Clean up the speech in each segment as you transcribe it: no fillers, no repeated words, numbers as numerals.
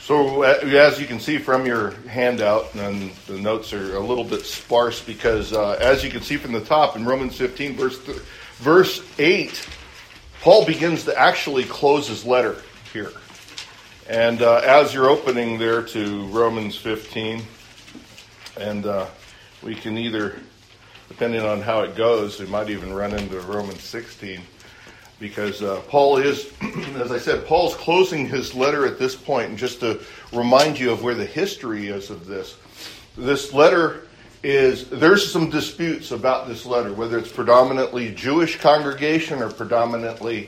So as you can see from your handout, and the notes are a little bit sparse because as you can see from the top in Romans 15, verse 8, Paul begins to actually close his letter here. And as you're opening there to Romans 15, and we can either, depending on how it goes, we might even run into Romans 16, because Paul is, as I said, Paul's closing his letter at this point. And just to remind you of where the history is of this letter there's some disputes about this letter, whether it's predominantly Jewish congregation or predominantly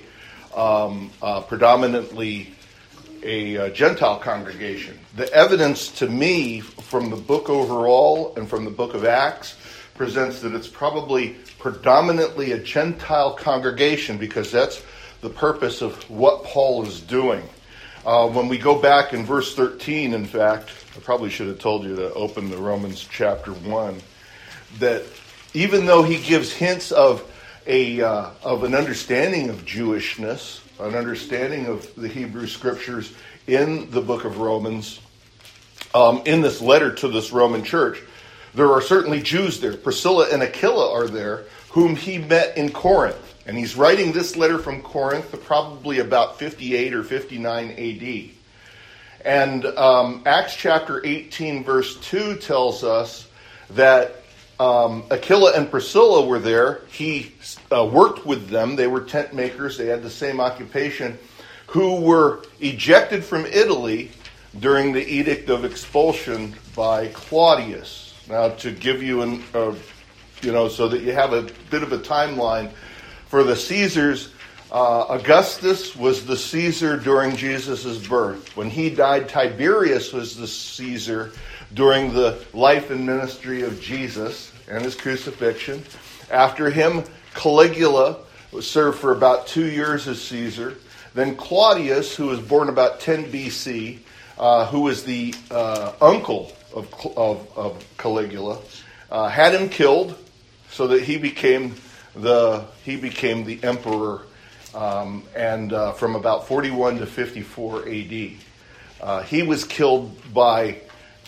a Gentile congregation. The evidence to me from the book overall and from the book of Acts presents that it's probably predominantly a Gentile congregation, because that's the purpose of what Paul is doing. When we go back in verse 13, in fact, I probably should have told you to open the Romans chapter 1, that even though he gives hints of an understanding of Jewishness, an understanding of the Hebrew Scriptures in the book of Romans, in this letter to this Roman church, there are certainly Jews there. Priscilla and Aquila are there, whom he met in Corinth. And he's writing this letter from Corinth, probably about 58 or 59 AD. And Acts chapter 18, verse 2 tells us that Aquila and Priscilla were there. He worked with them. They were tent makers. They had the same occupation, who were ejected from Italy during the Edict of Expulsion by Claudius. Now, to give you so that you have a bit of a timeline for the Caesars, Augustus was the Caesar during Jesus' birth. When he died, Tiberius was the Caesar during the life and ministry of Jesus and his crucifixion. After him, Caligula served for about 2 years as Caesar. Then Claudius, who was born about 10 BC, who was the uncle of Caligula, had him killed, so that he became the emperor, and from about 41 to 54 AD. He was killed by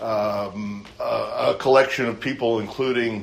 a collection of people, including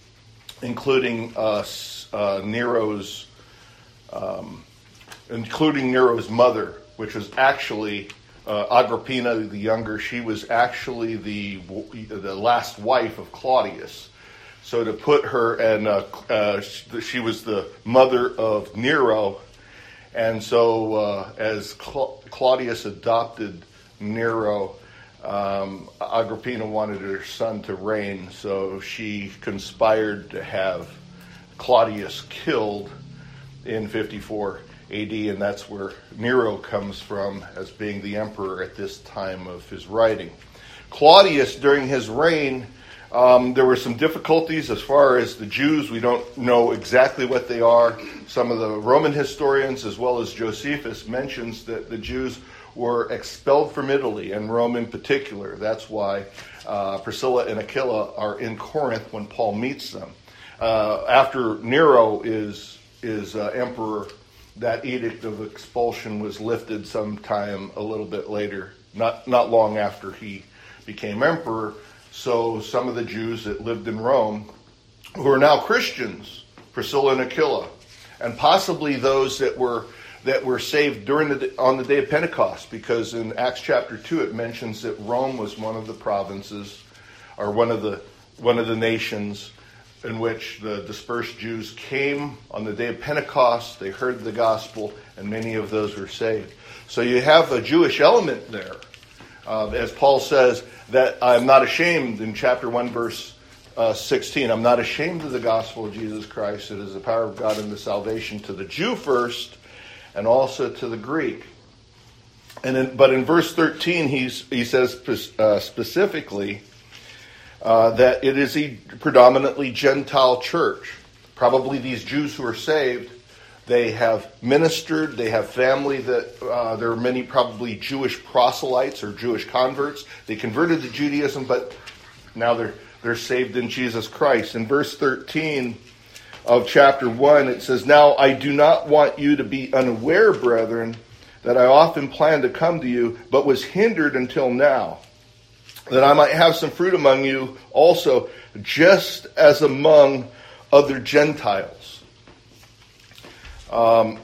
Nero's mother, which was actually Agrippina the Younger. She was actually the last wife of Claudius. So to put her, and she was the mother of Nero, and so as Claudius adopted Nero, Agrippina wanted her son to reign, so she conspired to have Claudius killed in 54 AD, and that's where Nero comes from as being the emperor at this time of his writing. Claudius, during his reign, there were some difficulties as far as the Jews. We don't know exactly what they are. Some of the Roman historians, as well as Josephus, mentions that the Jews were expelled from Italy, and Rome in particular. That's why Priscilla and Aquila are in Corinth when Paul meets them. After Nero is emperor, that edict of expulsion was lifted sometime a little bit later, not long after he became emperor. So some of the Jews that lived in Rome, who are now Christians, Priscilla and Aquila, and possibly those that were saved on the day of Pentecost, because in Acts chapter 2 it mentions that Rome was one of the provinces, or one of the nations in which the dispersed Jews came on the day of Pentecost. They heard the gospel, and many of those were saved. So you have a Jewish element there. As Paul says, that I'm not ashamed in chapter 1, verse 16. I'm not ashamed of the gospel of Jesus Christ. It is the power of God unto salvation to the Jew first, and also to the Greek. But in verse 13, he says specifically that it is a predominantly Gentile church. Probably these Jews who are saved, they have ministered, they have family that there are many probably Jewish proselytes or Jewish converts. They converted to Judaism, but now they're saved in Jesus Christ. In verse 13 of chapter 1, it says, "Now I do not want you to be unaware, brethren, that I often planned to come to you, but was hindered until now, that I might have some fruit among you also, just as among other Gentiles. The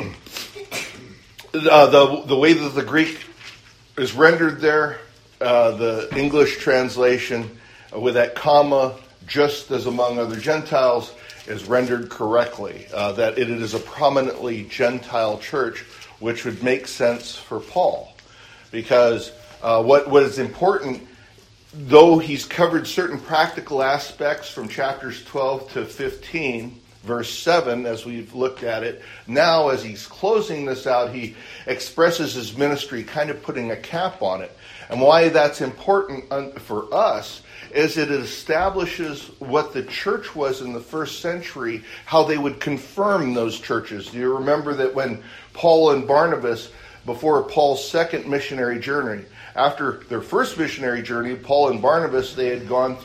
way that the Greek is rendered there, the English translation with that comma, just as among other Gentiles, is rendered correctly. That it is a prominently Gentile church, which would make sense for Paul. Because what is important, though he's covered certain practical aspects from chapters 12 to 15, verse 7, as we've looked at it, now as he's closing this out, he expresses his ministry, kind of putting a cap on it. And why that's important for us is it establishes what the church was in the first century, how they would confirm those churches. Do you remember that when Paul and Barnabas, before Paul's second missionary journey, after their first missionary journey, Paul and Barnabas, they had gone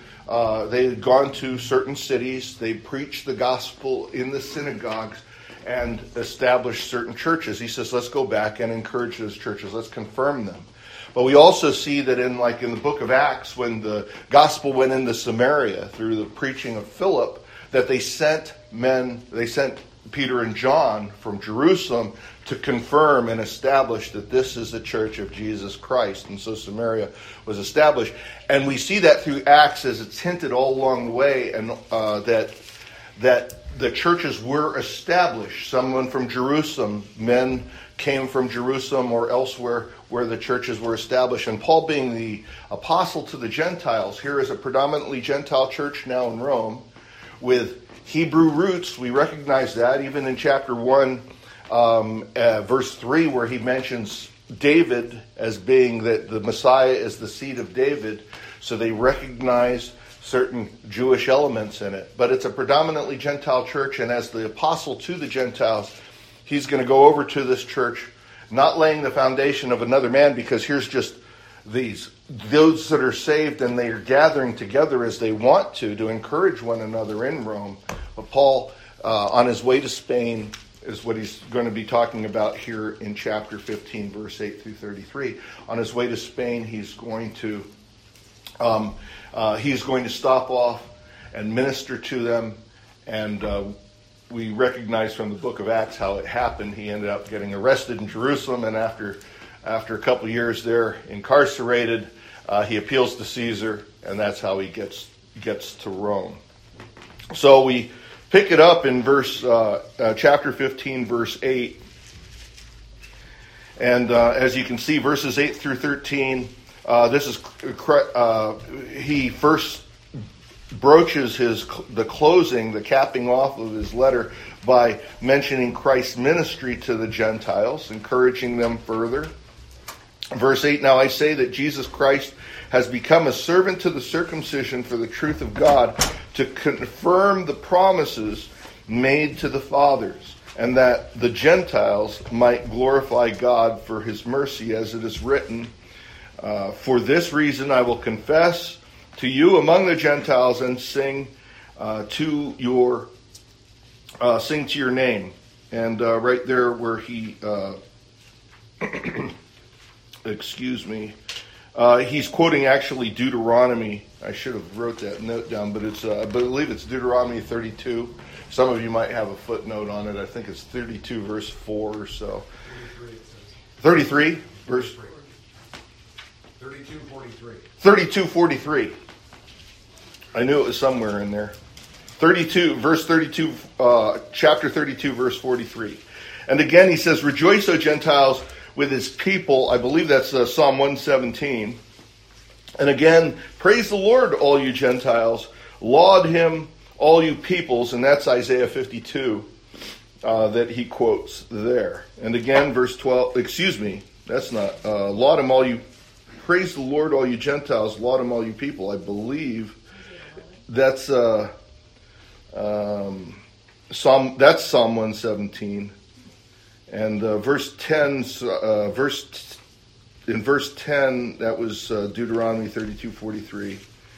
to certain cities, they preached the gospel in the synagogues, and established certain churches. He says, let's go back and encourage those churches, let's confirm them. But we also see that in the book of Acts, when the gospel went into Samaria through the preaching of Philip, that they sent Peter and John from Jerusalem to confirm and establish that this is the church of Jesus Christ. And so Samaria was established. And we see that through Acts as it's hinted all along the way, and that the churches were established. Someone from Jerusalem, men came from Jerusalem or elsewhere where the churches were established. And Paul, being the apostle to the Gentiles, here is a predominantly Gentile church now in Rome with Hebrew roots. We recognize that even in chapter 1, verse 3, where he mentions David as being that the Messiah is the seed of David. So they recognize certain Jewish elements in it. But it's a predominantly Gentile church, and as the apostle to the Gentiles, he's going to go over to this church, not laying the foundation of another man, because here's just those that are saved, and they are gathering together as they want to encourage one another in Rome. But Paul, on his way to Spain, is what he's going to be talking about here in chapter 15, verse 8 through 33. On his way to Spain, he's going to stop off and minister to them, and we recognize from the book of Acts how it happened. He ended up getting arrested in Jerusalem, and after a couple of years there, incarcerated, he appeals to Caesar, and that's how he gets to Rome. So we pick it up in chapter 15, verse 8. And as you can see, verses 8 through 13, he first broaches the closing, the capping off of his letter by mentioning Christ's ministry to the Gentiles, encouraging them further. Verse 8, now I say that Jesus Christ has become a servant to the circumcision for the truth of God, to confirm the promises made to the fathers, and that the Gentiles might glorify God for his mercy, as it is written, for this reason I will confess to you among the Gentiles and sing to your name. And right there where he, he's quoting actually Deuteronomy. I should have wrote that note down, but I believe it's Deuteronomy 32. Some of you might have a footnote on it. I think it's 32 verse 4 or so. 33 verse 32:43. I knew it was somewhere in there. 32, verse 32, chapter 32, verse 43. And again he says, rejoice, O Gentiles, with his people. I believe that's Psalm 117. And again, praise the Lord, all you Gentiles. Laud him, all you peoples. And that's Isaiah 52 that he quotes there. And again, verse 12, that's not, laud him, all you, praise the Lord, all you Gentiles. Laud him, all you people. I believe that's Psalm 117. And verse 10, in verse 10, that was Deuteronomy 32:43.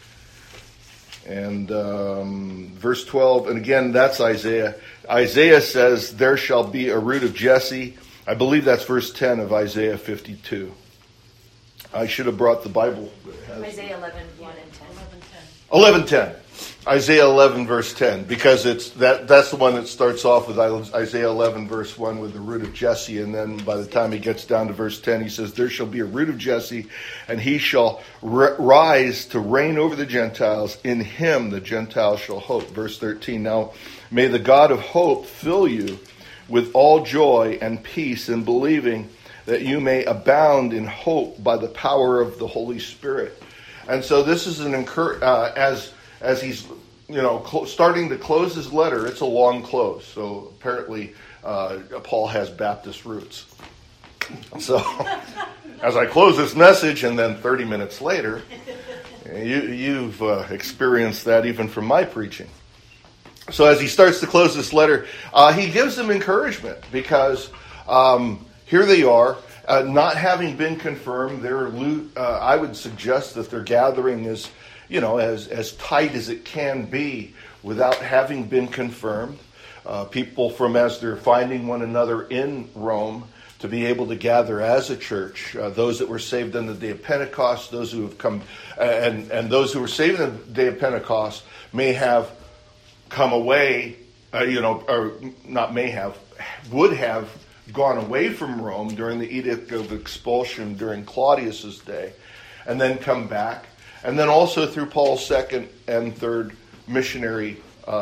And verse 12, and again, that's Isaiah. Isaiah says, there shall be a root of Jesse, I believe that's verse 10 of Isaiah 52. I should have brought the Bible. Isaiah 11, 1 and 10. 11:10. Isaiah 11, verse 10. Because that's the one that starts off with Isaiah 11, verse 1 with the root of Jesse. And then by the time he gets down to verse 10, he says, there shall be a root of Jesse, and he shall rise to reign over the Gentiles. In him the Gentiles shall hope. Verse 13. Now may the God of hope fill you with all joy and peace in believing, that you may abound in hope by the power of the Holy Spirit. And so this is an as he's starting to close his letter. It's a long close. So apparently Paul has Baptist roots. So as I close this message, and then 30 minutes later, you've experienced that even from my preaching. So as he starts to close this letter, he gives them encouragement because here they are, not having been confirmed. I would suggest that their gathering is, as tight as it can be without having been confirmed. People as they're finding one another in Rome, to be able to gather as a church. Those that were saved on the day of Pentecost, those who have come, and those who were saved on the day of Pentecost may have come away, would have gone away from Rome during the Edict of Expulsion during Claudius's day, and then come back. And then also through Paul's second and third missionary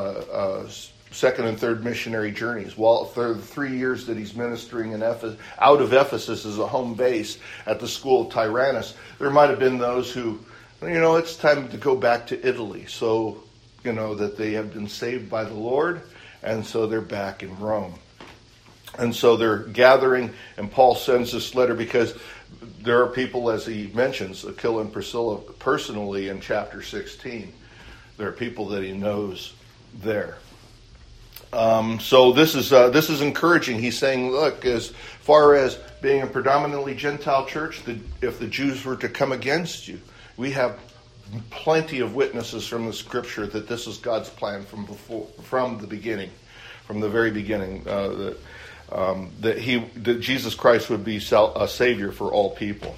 journeys. While for the 3 years that he's ministering in out of Ephesus as a home base at the school of Tyrannus, there might have been those who, it's time to go back to Italy. So, that they have been saved by the Lord, and so they're back in Rome. And so they're gathering, and Paul sends this letter because there are people, as he mentions, Aquila and Priscilla personally in chapter 16. There are people that he knows there. So this is encouraging. He's saying, look, as far as being a predominantly Gentile church, if the Jews were to come against you, we have plenty of witnesses from the Scripture that this is God's plan from the beginning, from the very beginning, that Jesus Christ would be a Savior for all people.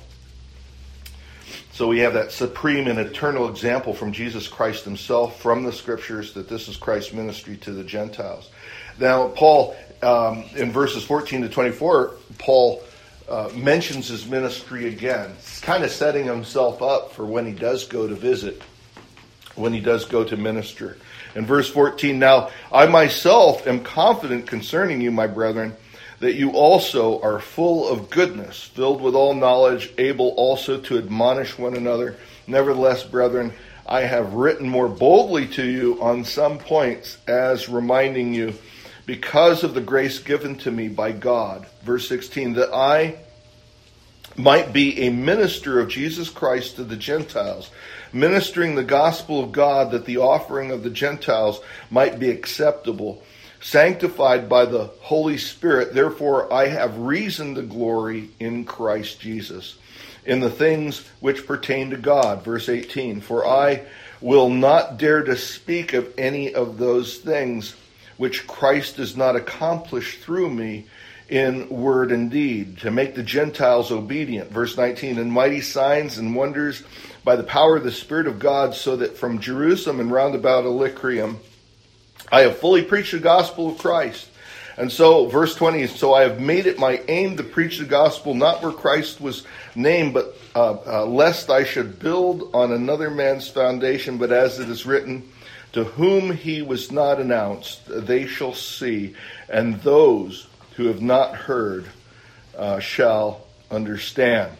So we have that supreme and eternal example from Jesus Christ himself, from the Scriptures, that this is Christ's ministry to the Gentiles. Now, Paul, in verses 14 to 24, Paul mentions his ministry again. He's kind of setting himself up for when he does go to visit, when he does go to minister. In verse 14, now, I myself am confident concerning you, my brethren, that you also are full of goodness, filled with all knowledge, able also to admonish one another. Nevertheless, brethren, I have written more boldly to you on some points, as reminding you, because of the grace given to me by God. Verse 16, that I might be a minister of Jesus Christ to the Gentiles, ministering the gospel of God, that the offering of the Gentiles might be acceptable, sanctified by the Holy Spirit. Therefore I have reason to glory in Christ Jesus, in the things which pertain to God. Verse 18, for I will not dare to speak of any of those things which Christ does not accomplish through me in word and deed, to make the Gentiles obedient. Verse 19, and mighty signs and wonders by the power of the Spirit of God, so that from Jerusalem and round about Illyricum I have fully preached the gospel of Christ. And so, verse 20, so I have made it my aim to preach the gospel, not where Christ was named, but lest I should build on another man's foundation. But as it is written, to whom he was not announced, they shall see, and those who have not heard shall understand.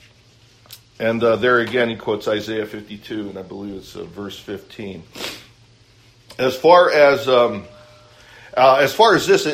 And there again he quotes Isaiah 52, and I believe it's verse 15. As far as this,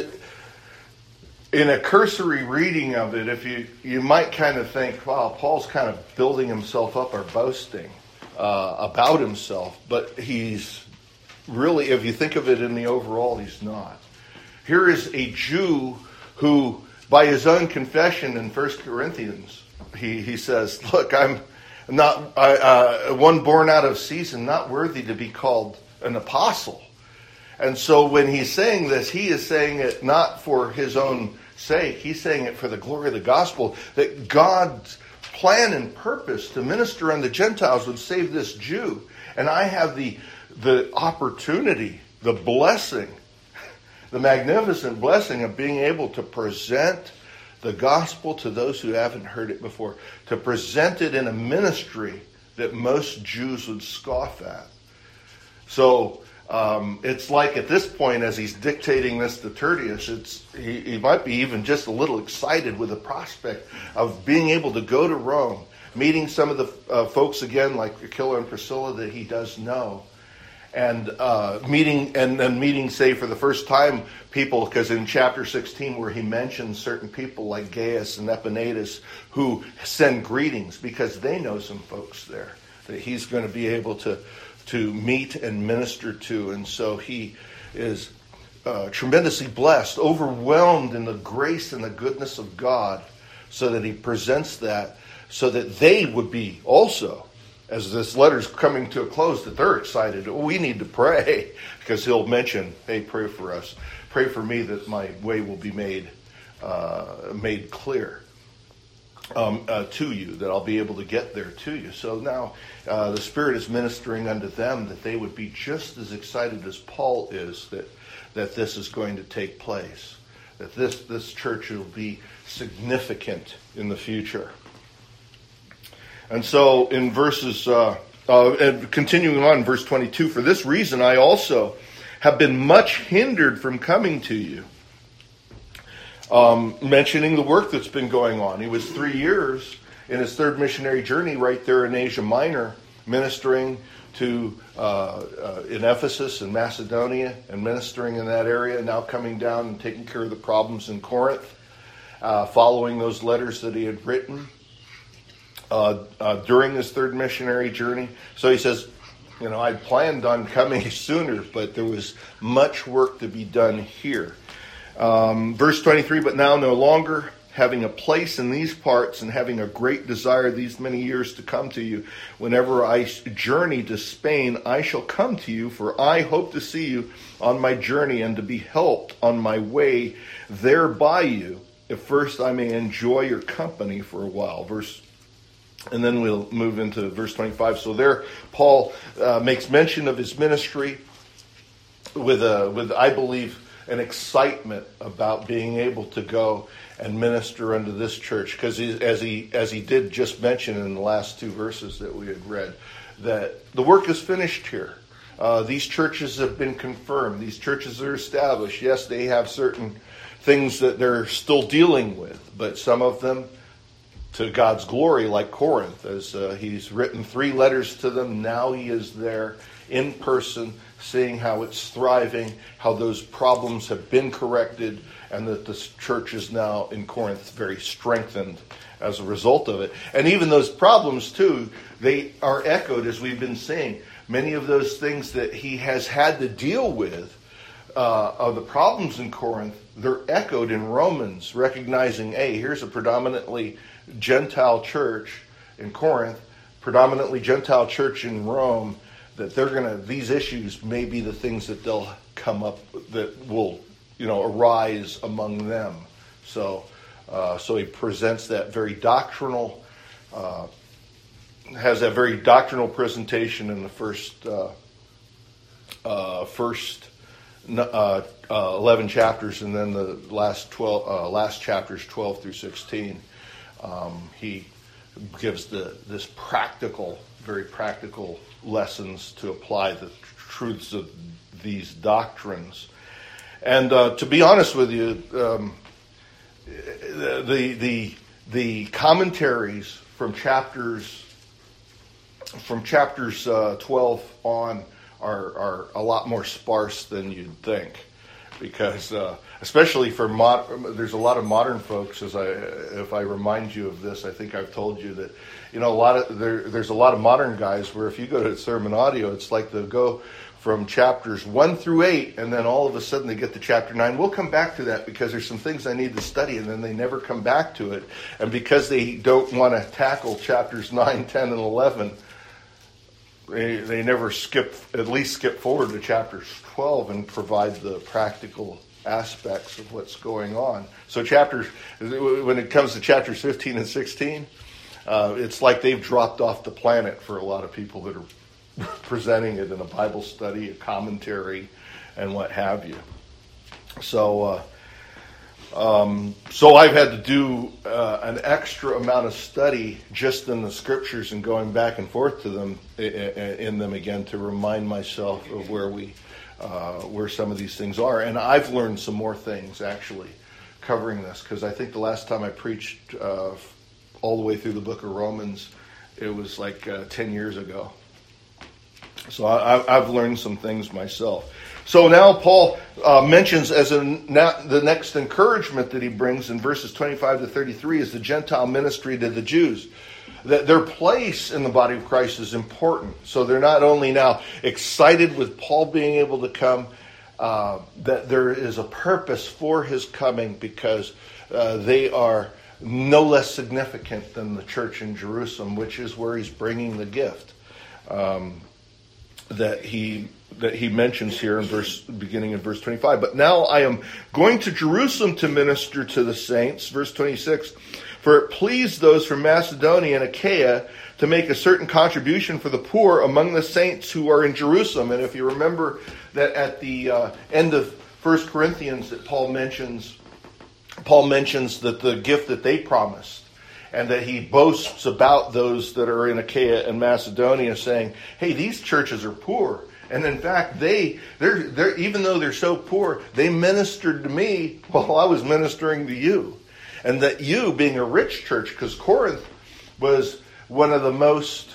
in a cursory reading of it, if you might kind of think, wow, Paul's kind of building himself up or boasting about himself, but he's really, if you think of it in the overall, he's not. Here is a Jew who, by his own confession in 1 Corinthians, he says, look, I'm not one born out of season, not worthy to be called an apostle. And so when he's saying this, he is saying it not for his own sake. He's saying it for the glory of the gospel, that God's plan and purpose to minister unto the Gentiles would save this Jew. And I have the opportunity, the blessing, the magnificent blessing of being able to present the gospel to those who haven't heard it before, to present it in a ministry that most Jews would scoff at. So it's like at this point, as he's dictating this to Tertius, he might be even just a little excited with the prospect of being able to go to Rome, meeting some of the folks again, like Aquila and Priscilla, that he does know, and meeting, say, for the first time, people, because in chapter 16, where he mentions certain people like Gaius and Epaenetus who send greetings because they know some folks there that he's going to be able to meet and minister to. And so he is tremendously blessed, overwhelmed in the grace and the goodness of God, so that he presents that so that they would be also, as this letter's coming to a close, that they're excited. We need to pray, because he'll mention, hey, pray for us. Pray for me that my way will be made clear to you, that I'll be able to get there to you. So now the Spirit is ministering unto them that they would be just as excited as Paul is that this is going to take place, that this church will be significant in the future. And so in verses, and continuing on, verse 22, for this reason I also have been much hindered from coming to you. Mentioning the work that's been going on. He was 3 years in his third missionary journey right there in Asia Minor, ministering to in Ephesus and Macedonia, and ministering in that area, now coming down and taking care of the problems in Corinth, following those letters that he had written during his third missionary journey. So he says, I planned on coming sooner, but there was much work to be done here. Verse 23, but now no longer, having a place in these parts and having a great desire these many years to come to you, whenever I journey to Spain, I shall come to you, for I hope to see you on my journey and to be helped on my way there by you, if first I may enjoy your company for a while. And then we'll move into verse 25. So there, Paul makes mention of his ministry with I believe, an excitement about being able to go and minister unto this church, because as he did just mention in the last two verses that we had read, that the work is finished here. These churches have been confirmed. These churches are established. Yes, they have certain things that they're still dealing with, but some of them to God's glory, like Corinth, as he's written 3 letters to them. Now he is there in person, seeing how it's thriving, how those problems have been corrected, and that this church is now in Corinth very strengthened as a result of it. And even those problems, too, they are echoed, as we've been saying. Many of those things that he has had to deal with, of the problems in Corinth, they're echoed in Romans, recognizing, hey, here's a predominantly Gentile church in Corinth, predominantly Gentile church in Rome, that these issues may be the things that they'll come up, that will, arise among them. So he presents that very doctrinal, has that very doctrinal presentation in the first 11 chapters, and then the last chapters 12 through 16. He gives this very practical lessons to apply the truths of these doctrines. And to be honest with you, the commentaries from chapters 12 on are a lot more sparse than you'd think, because especially for there's a lot of modern folks. If I remind you of this, I think I've told you that there's a lot of modern guys where if you go to Sermon Audio, it's like they'll go from chapters 1 through 8, and then all of a sudden they get to chapter 9. We'll come back to that because there's some things I need to study, and then they never come back to it. And because they don't want to tackle chapters 9, 10, and 11, they never skip forward to chapters 12 and provide the practical aspects of what's going on. So when it comes to chapters 15 and 16, it's like they've dropped off the planet for a lot of people that are presenting it in a Bible study, a commentary, and what have you. So I've had to do an extra amount of study just in the scriptures and going back and forth to them in them again to remind myself of where some of these things are. And I've learned some more things actually covering this, because I think the last time I preached all the way through the book of Romans, it was like 10 years ago. So I've learned some things myself. So now Paul mentions as the next encouragement that he brings in verses 25 to 33 is the Gentile ministry to the Jews. That their place in the body of Christ is important. So they're not only now excited with Paul being able to come, that there is a purpose for his coming, because they are no less significant than the church in Jerusalem, which is where he's bringing the gift that he mentions here beginning in verse 25. But now I am going to Jerusalem to minister to the saints. Verse 26. For it pleased those from Macedonia and Achaia to make a certain contribution for the poor among the saints who are in Jerusalem. And if you remember that at the end of 1 Corinthians that Paul mentions that the gift that they promised, and that he boasts about those that are in Achaia and Macedonia, saying, hey, these churches are poor. And in fact, they're even though they're so poor, they ministered to me while I was ministering to you. And that you, being a rich church, because Corinth was one of the most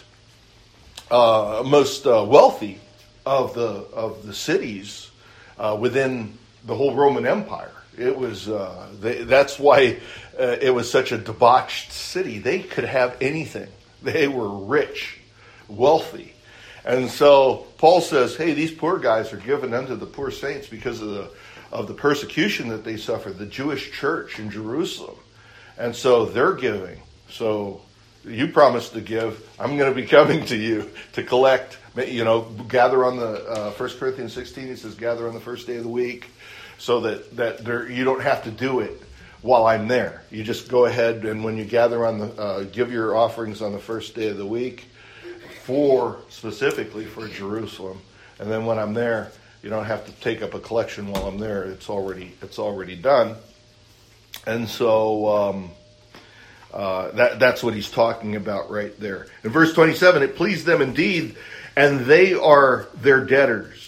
wealthy of the cities within the whole Roman Empire. It was that's why it was such a debauched city. They could have anything. They were rich, wealthy. And so Paul says, hey, these poor guys are given unto the poor saints because of the persecution that they suffered, the Jewish church in Jerusalem. And so they're giving. So you promised to give. I'm going to be coming to you to collect, gather on the 1 Corinthians 16, he says, gather on the first day of the week, so that you don't have to do it while I'm there. You just go ahead, and when you gather give your offerings on the first day of the week, specifically for Jerusalem. And then when I'm there, you don't have to take up a collection while I'm there. It's already done. And so that's what he's talking about right there. In verse 27, it pleased them indeed, and they are their debtors.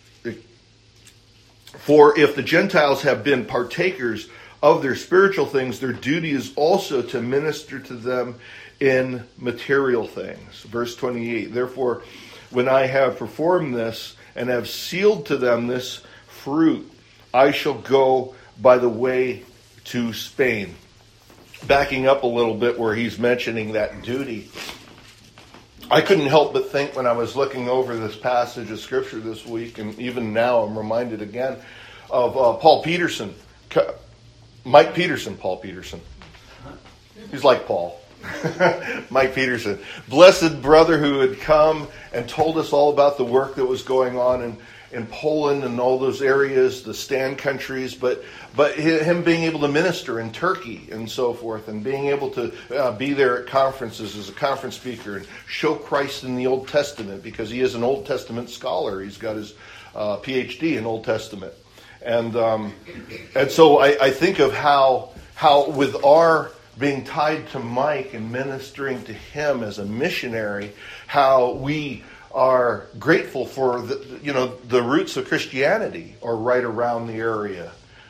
For if the Gentiles have been partakers of their spiritual things, their duty is also to minister to them in material things. Verse 28, therefore, when I have performed this and have sealed to them this fruit, I shall go by the way to Spain. Backing up a little bit where he's mentioning that duty, I couldn't help but think when I was looking over this passage of Scripture this week, and even now I'm reminded again of Paul Peterson. Mike Peterson, Paul Peterson. He's like Paul. Mike Peterson. Blessed brother who had come and told us all about the work that was going on in Poland and all those areas, the stand countries, but him being able to minister in Turkey and so forth, and being able to be there at conferences as a conference speaker and show Christ in the Old Testament, because he is an Old Testament scholar. He's got his PhD in Old Testament. And so I think of how with our being tied to Mike and ministering to him as a missionary, how we are grateful for the roots of Christianity are right around the area.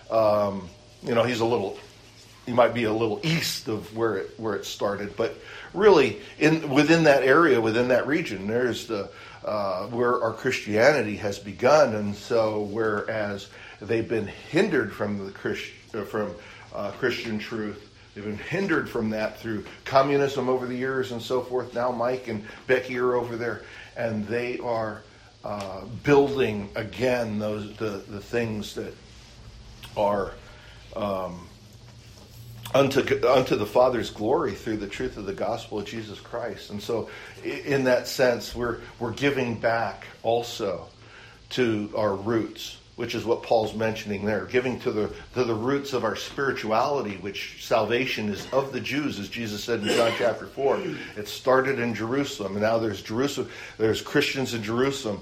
He might be a little east of where it started, but really within that area, within that region, there's where our Christianity has begun. And so, whereas they've been hindered from Christian truth, they've been hindered from that through communism over the years and so forth. Now Mike and Becky are over there, and they are building again the things that are unto the Father's glory through the truth of the gospel of Jesus Christ. And so, in that sense, we're giving back also to our roots. which is what Paul's mentioning there, giving to the roots of our spirituality, which salvation is of the Jews, as Jesus said in John chapter 4. It started in Jerusalem, and now there's Christians in Jerusalem,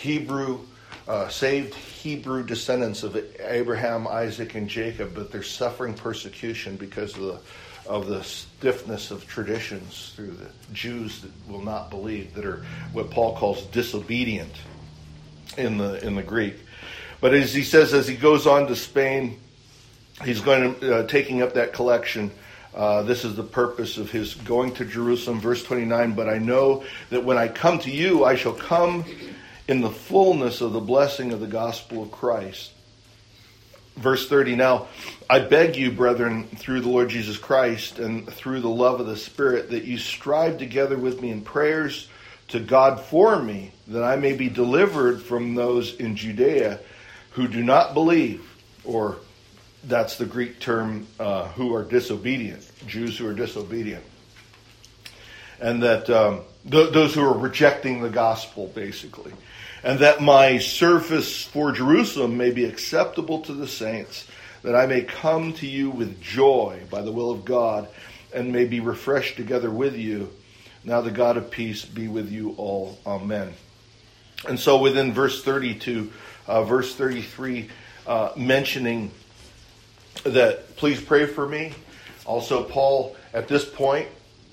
saved Hebrew descendants of Abraham, Isaac, and Jacob, but they're suffering persecution because of the stiffness of traditions through the Jews that will not believe, that are what Paul calls disobedient in the Greek. But as he says, as he goes on to Spain, he's going to taking up that collection. This is the purpose of his going to Jerusalem. Verse 29, but I know that when I come to you, I shall come in the fullness of the blessing of the gospel of Christ. Verse 30, now I beg you, brethren, through the Lord Jesus Christ and through the love of the Spirit, that you strive together with me in prayers to God for me, that I may be delivered from those in Judea who do not believe, or that's the Greek term, who are disobedient, Jews who are disobedient. And that those who are rejecting the gospel, basically. And that my service for Jerusalem may be acceptable to the saints, that I may come to you with joy by the will of God, and may be refreshed together with you. Now the God of peace be with you all. Amen. And so within verse 32, verse 33, mentioning that please pray for me. Also, Paul, at this point,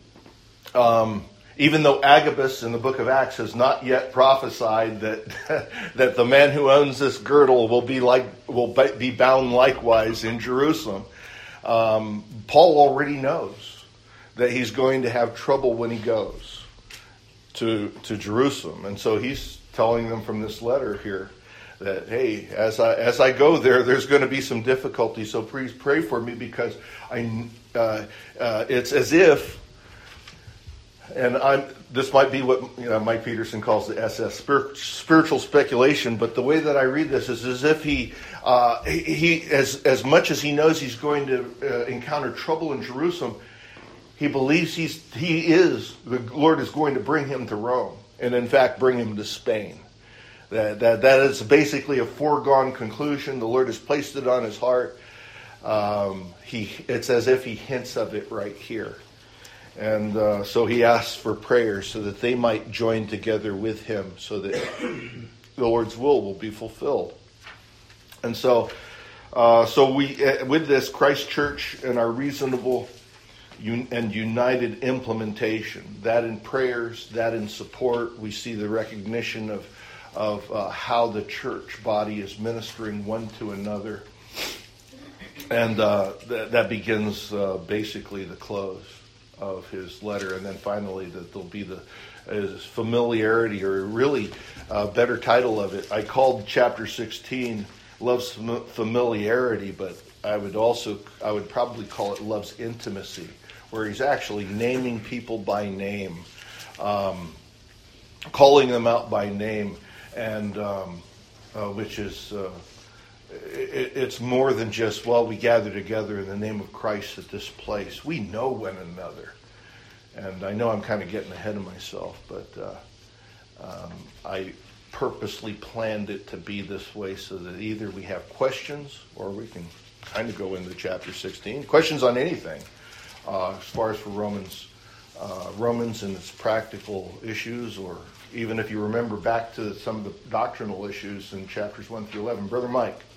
even though Agabus in the book of Acts has not yet prophesied that that the man who owns this girdle will be bound likewise in Jerusalem, Paul already knows that he's going to have trouble when he goes to Jerusalem, and so he's telling them from this letter here that, hey, as I go there, there's going to be some difficulty. So please pray for me, because it's as if, and this might be what Mike Peterson calls the SS, spiritual speculation. But the way that I read this is as if he as much as he knows he's going to encounter trouble in Jerusalem, he believes the Lord is going to bring him to Rome, and in fact bring him to Spain. That is basically a foregone conclusion. The Lord has placed it on his heart. It's as if he hints of it right here. And so he asks for prayers so that they might join together with him, so that the Lord's will be fulfilled. And so we, with this, Christ Church and our reasonable and united implementation, that in prayers, that in support, we see the recognition of how the church body is ministering one to another. And that begins basically the close of his letter. And then finally that there'll be his familiarity, or really a better title of it. I called chapter 16 Love's Familiarity, but I would probably call it Love's Intimacy, where he's actually naming people by name, calling them out by name. And which is, it's more than just, we gather together in the name of Christ at this place. We know one another. And I know I'm kind of getting ahead of myself, but I purposely planned it to be this way so that either we have questions, or we can kind of go into chapter 16. Questions on anything, as far as for Romans and its practical issues, or even if you remember back to some of the doctrinal issues in chapters 1 through 11. Brother Mike.